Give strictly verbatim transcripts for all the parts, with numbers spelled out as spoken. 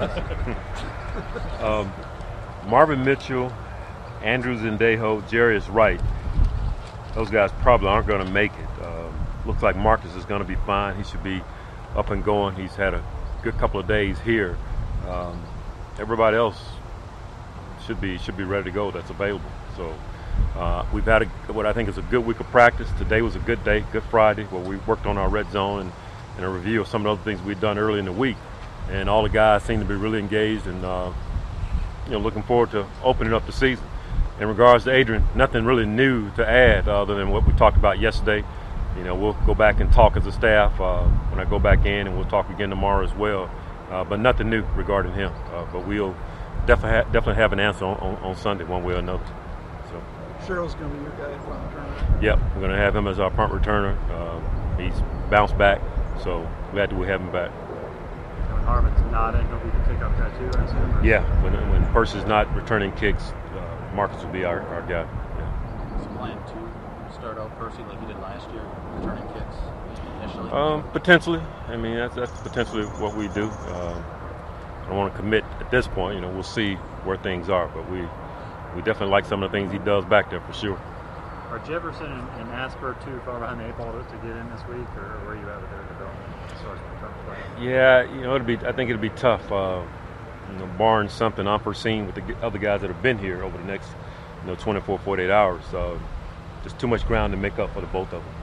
um, Marvin Mitchell, Andrew Zendejo, Jarius Wright. Those guys probably aren't going to make it. Um, looks like Marcus is going to be fine. He should be up and going. He's had a good couple of days here. Um, everybody else should be should be ready to go. That's available. So uh, we've had a, what I think is a good week of practice. Today was a good day, Good Friday, where we worked on our red zone and, and a review of some of the other things we'd done early in the week. And all the guys seem to be really engaged and uh, you know looking forward to opening up the season. In regards to Adrian, nothing really new to add other than what we talked about yesterday. You know, we'll go back and talk as a staff uh, when I go back in, and we'll talk again tomorrow as well. Uh, but nothing new regarding him. Uh, but we'll definitely ha- definitely have an answer on, on, on Sunday, one way or another. So. Sherrill's going to be your guy at punt returner. Yep, we're going to have him as our punt returner. Uh, he's bounced back, so glad that we have him back. When Harmon's not in, he'll be the kickoff guy too, I assume? Yeah, when when Percy's not returning kicks, uh, Marcus will be our, our guy. Yeah. Is the plan to start out Percy like he did last year, returning kicks initially? Um, potentially. I mean, that's, that's potentially what we do. Um, I don't want to commit at this point. You know, we'll see where things are, but we we definitely like some of the things he does back there for sure. Are Jefferson and, and Asper too far behind the eight ball to, to get in this week, or where are you at with their development as far as return play? Yeah, you know, it'll be. I think it'll be tough. Uh, you know, barring something unforeseen with the other guys that have been here over the next, you know, twenty-four, forty-eight hours. Uh, just too much ground to make up for the both of them.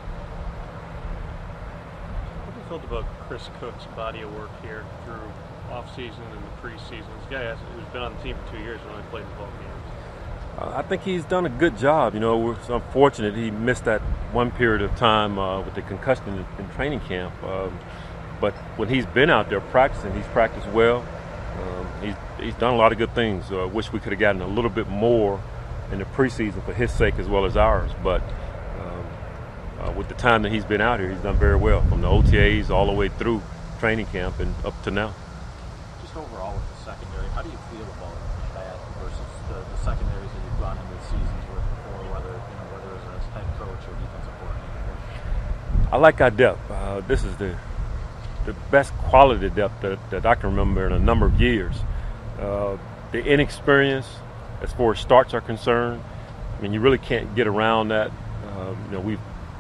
What do you felt about Chris Cook's body of work here through off-season and the preseason? This guy has, who's been on the team for two years and only played in twelve games. Uh, I think he's done a good job. You know, it's unfortunate he missed that one period of time uh, with the concussion in, in training camp. Um, but when he's been out there practicing, he's practiced well. Um, he's he's done a lot of good things. I uh, wish we could have gotten a little bit more in the preseason for his sake as well as ours. But um, uh, with the time that he's been out here, he's done very well from the O T As all the way through training camp and up to now. Just overall with the secondary, how do you feel about that versus the, the secondaries that you've gone into the seasons with before, whether you know whether it's as head coach or defensive coordinator? I like our depth. Uh, this is the the best quality depth that, that I can remember in a number of years. Uh, the inexperience as far as starts are concerned, I mean, you really can't get around that. Uh, you know, we've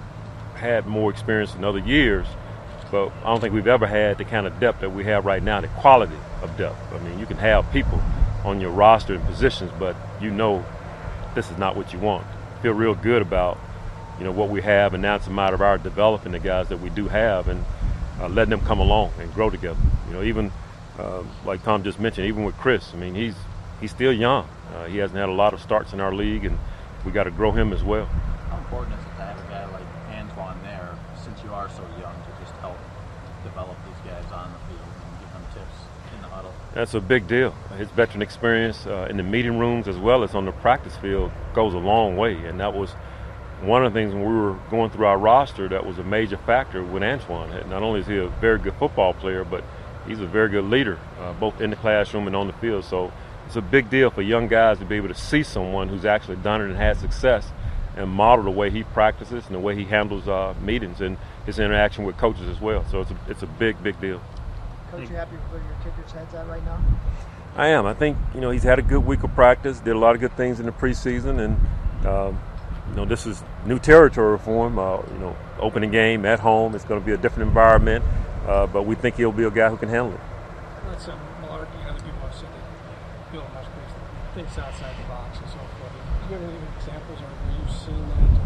had more experience in other years, but I don't think we've ever had the kind of depth that we have right now, the quality of depth. I mean, you can have people on your roster and positions, but you know this is not what you want. Feel real good about, you know, what we have, and now it's a matter of our developing the guys that we do have and uh, letting them come along and grow together. You know, even uh, like Tom just mentioned, even with Chris, I mean, he's he's still young. Uh, he hasn't had a lot of starts in our league, and we got to grow him as well. How important is it to have a guy like Antoine there, since you are so young, to just help develop these guys on the field and give them tips in the huddle? That's a big deal. His veteran experience uh, in the meeting rooms as well as on the practice field goes a long way, and that was one of the things when we were going through our roster that was a major factor with Antoine. Not only is he a very good football player, but he's a very good leader, uh, both in the classroom and on the field. So it's a big deal for young guys to be able to see someone who's actually done it and had success and model the way he practices and the way he handles uh, meetings and his interaction with coaches as well. So it's a, it's a big, big deal. Coach, you happy with where your kickers' heads at right now? I am. I think, you know, he's had a good week of practice, did a lot of good things in the preseason, and um, you know, this is new territory for him. Uh, you know, opening game at home. It's going to be a different environment, uh, but we think he'll be a guy who can handle it. That's some malarkey. Other people have said that Bill Musk thinks outside the box and so forth. Do you have any examples, or have you seen that?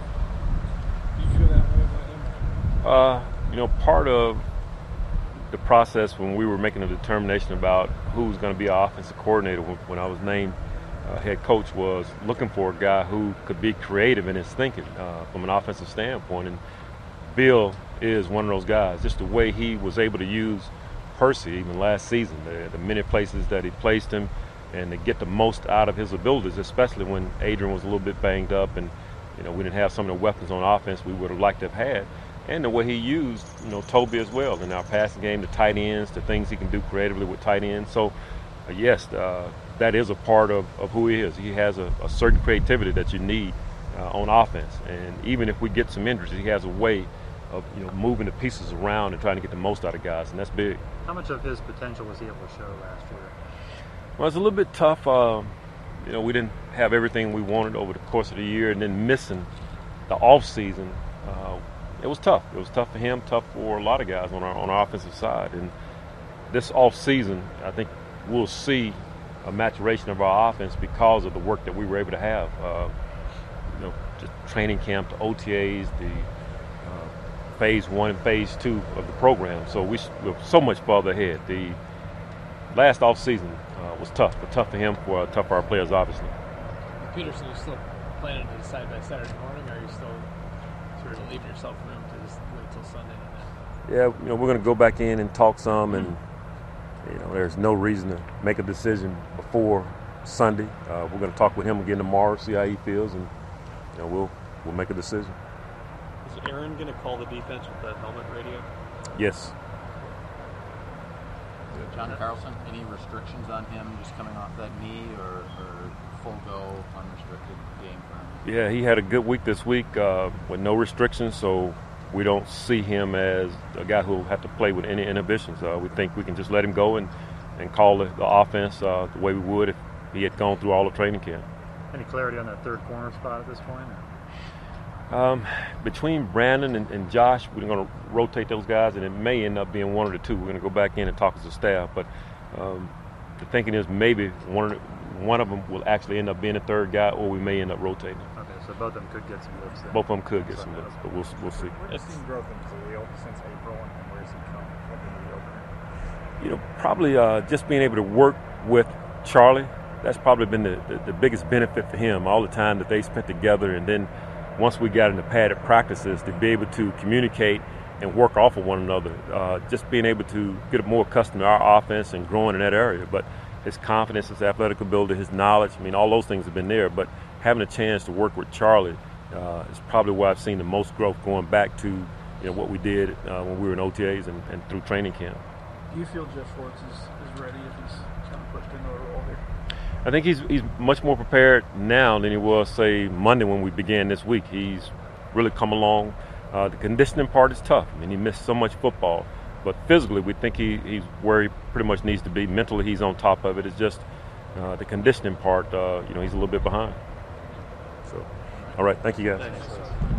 Do you feel that way about him? Uh, you know, part of the process when we were making a determination about who was going to be our offensive coordinator when, when I was named Uh, head coach was looking for a guy who could be creative in his thinking uh, from an offensive standpoint. And Bill is one of those guys. Just the way he was able to use Percy even last season, the, the many places that he placed him, and to get the most out of his abilities, especially when Adrian was a little bit banged up and, you know, we didn't have some of the weapons on offense we would have liked to have had. And the way he used, you know, Toby as well in our passing game, the tight ends, the things he can do creatively with tight ends. So, uh, yes, uh, that is a part of, of who he is. He has a, a certain creativity that you need uh, on offense. And even if we get some injuries, he has a way of you know moving the pieces around and trying to get the most out of guys, and that's big. How much of his potential was he able to show last year? Well, it's a little bit tough. Uh, you know, we didn't have everything we wanted over the course of the year, and then missing the off season. Uh, it was tough. It was tough for him, tough for a lot of guys on our on our offensive side. And this off season, I think we'll see a maturation of our offense because of the work that we were able to have. Uh, you know, just training camp, the O T As, the uh, phase one and phase two of the program. So we, we're so much farther ahead. The last off season uh, was tough, but tough for him, for uh, tough for our players, obviously. Peterson, you still planning to decide by Saturday morning, or are you still sort of leaving yourself room to just wait till Sunday on that? Yeah, you know, we're going to go back in and talk some, and you know, there's no reason to make a decision before Sunday. Uh, we're going to talk with him again tomorrow, see how he feels, and you know, we'll we'll make a decision. Is Aaron going to call the defense with that helmet radio? Yes. John Carlson, any restrictions on him just coming off that knee, or, or full go, unrestricted game for him? Yeah, he had a good week this week uh, with no restrictions, so we don't see him as a guy who will have to play with any inhibitions. Uh, we think we can just let him go and, and call the, the offense uh, the way we would if he had gone through all of training camp. Any clarity on that third corner spot at this point? Um, between Brandon and, and Josh, we're going to rotate those guys, and it may end up being one of the two. We're going to go back in and talk as a staff, but um, the thinking is maybe one of, the, one of them will actually end up being a third guy, or we may end up rotating. Okay, so both of them could get some looks then. Both of them could get some looks, but we'll, we'll see. Where have you seen growth in Khalil since April, and where has he come from the opener? You know, probably uh, just being able to work with Charlie, that's probably been the, the, the biggest benefit for him, all the time that they spent together, and then once we got into padded practices, to be able to communicate and work off of one another, uh, just being able to get more accustomed to our offense and growing in that area. But his confidence, his athletic ability, his knowledge, I mean, all those things have been there. But having a chance to work with Charlie uh, is probably where I've seen the most growth, going back to you know what we did uh, when we were in O T As and, and through training camp. Do you feel Jeff Schwartz is, is ready if he's kind of pushed into a role here? I think he's he's much more prepared now than he was, say, Monday when we began this week. He's really come along. Uh, the conditioning part is tough. I mean, he missed so much football. But physically, we think he, he's where he pretty much needs to be. Mentally, he's on top of it. It's just uh, the conditioning part, uh, you know, he's a little bit behind. So, all right. Thank you, guys. Thanks.